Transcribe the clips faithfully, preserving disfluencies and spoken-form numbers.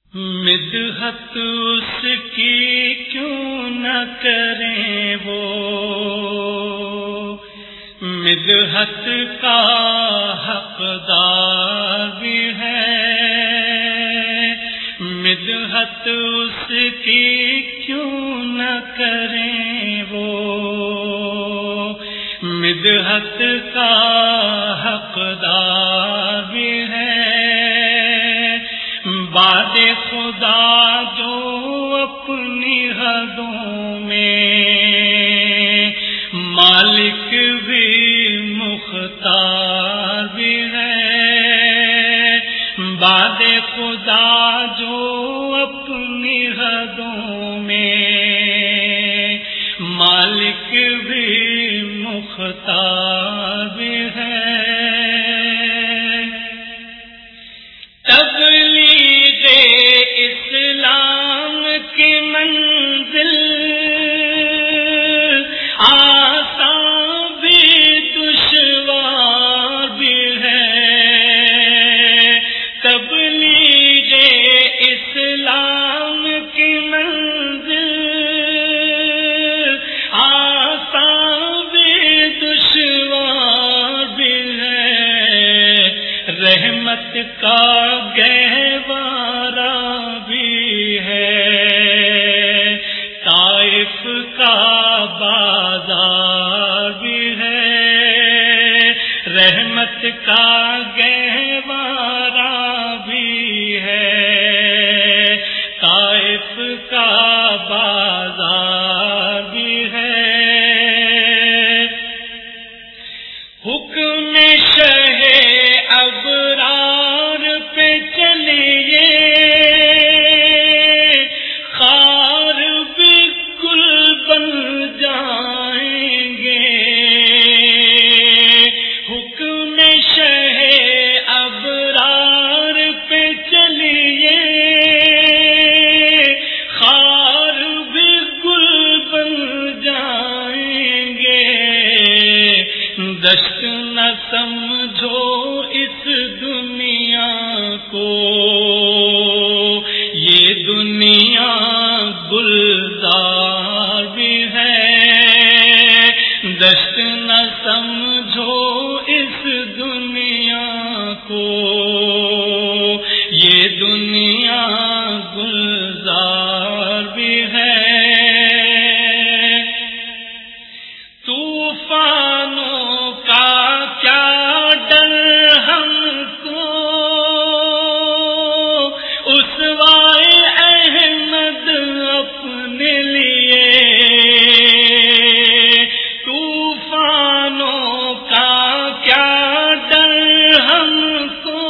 مدحت اس کی کیوں نہ کریں وہ، مدحت کا حقدار بھی ہے، مدحت اس کی کیوں نہ کریں وہ، مدحت کا حقدار بھی ہے۔ باد خدا جو اپنی حدوں میں، مالک بھی مختار بھی ہے۔ باد خدا جو اپنی حدوں میں، مالک بھی مختار بھی ہے۔ اسلام کی منزل آسان بھی دشوار بھی ہے، تبلیغ اسلام کی منزل آسان بھی دشوار بھی ہے، رحمت کا گہوارہ بھی ہے، طائف کا بازار بھی ہے، رحمت کا گہوارہ بھی ہے، طائف کا بازار بھی ہے۔ حکم شہ ابرار پہ چلیے، خار بھی گل بن جائیں گے، حکم شہ ابرار پہ چلیے، خار بھی گل بن جائیں گے۔ دشت نہ سمجھو اس دنیا کو، یہ دنیا گلزار بھی ہے، دشت نہ سمجھو اس دنیا کو، یہ دنیا گلزار بھی ہے۔ طوفانوں کا کیا ڈر ہم کو، اسوائے احمد اپنے لیے، طوفانوں کا کیا ڈر ہم کو،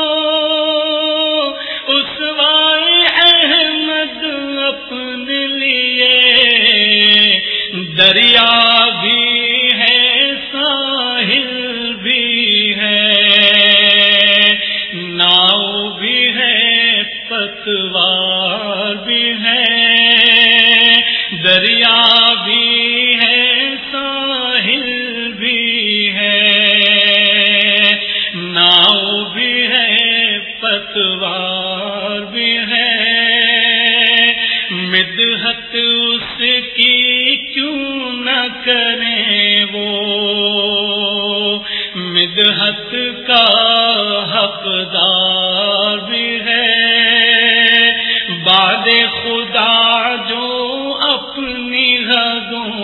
اسوائے احمد اپنے لیے، دریا بھی ہے ساحل بھی ہے، ناؤ بھی ہے پتوار بھی ہے، دریا بھی ہے ساحل بھی ہے، ناؤ بھی ہے پتوار بھی ہے۔ مدحت اس کی کیوں نہ کریں وہ، مدحت کا حقدار بھی ہے۔ باد خدا جو اپنی حدوں